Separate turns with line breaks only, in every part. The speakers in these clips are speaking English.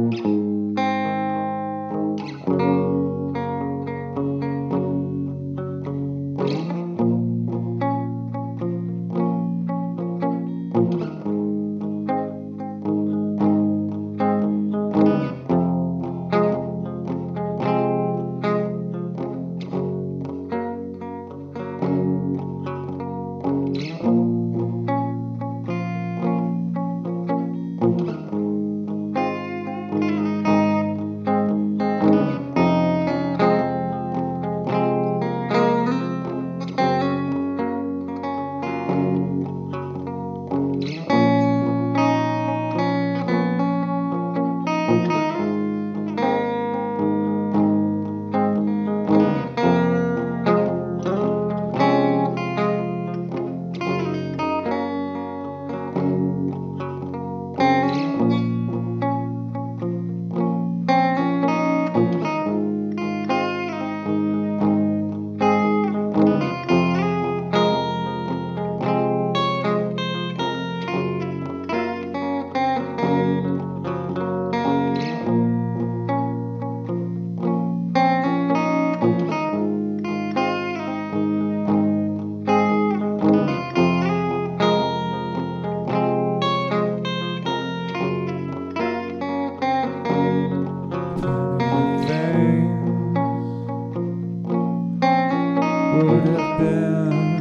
Would have been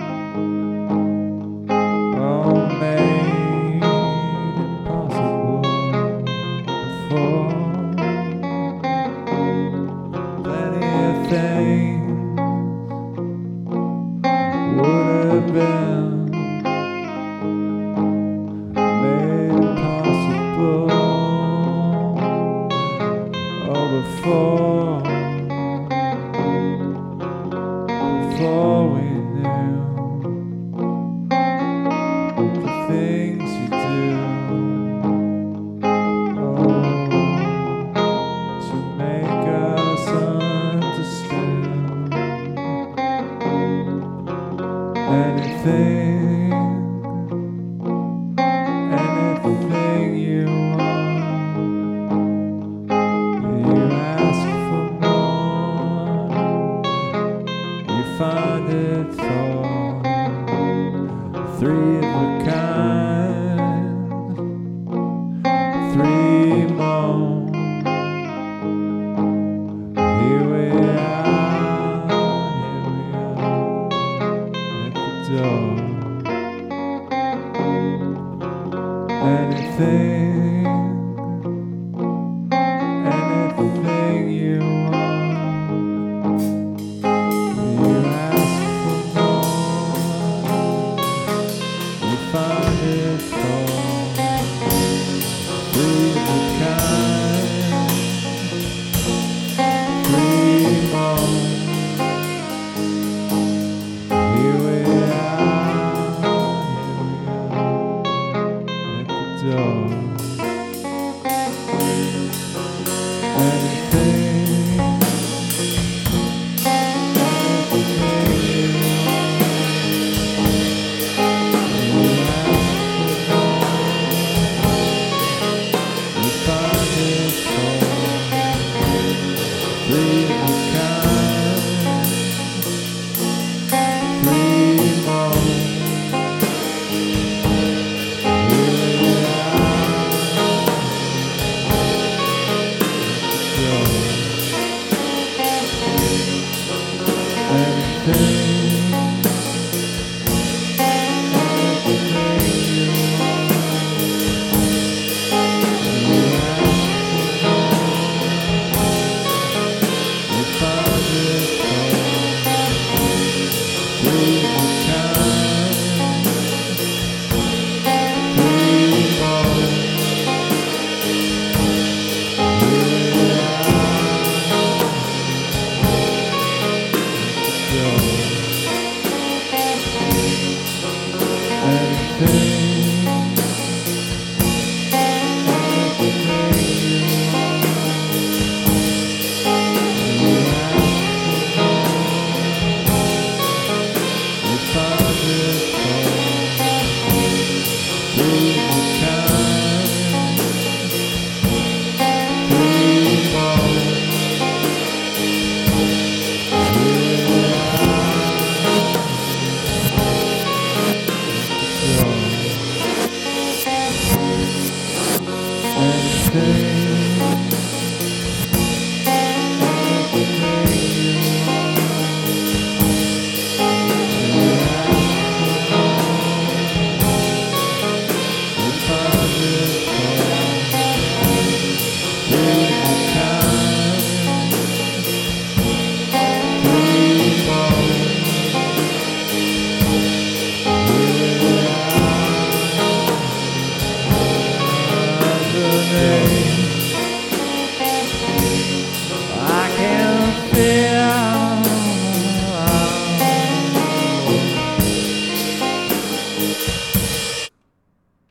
all made impossible before. Plenty of things would have been made impossible before. Before we knew the things you do, to make us understand anything you want. You ask for more, you find it for three of a kind, three more. Here we are at the door. Anything you want. You ask for more, you find it for three of a kind, three more. Here we are at the door. Anything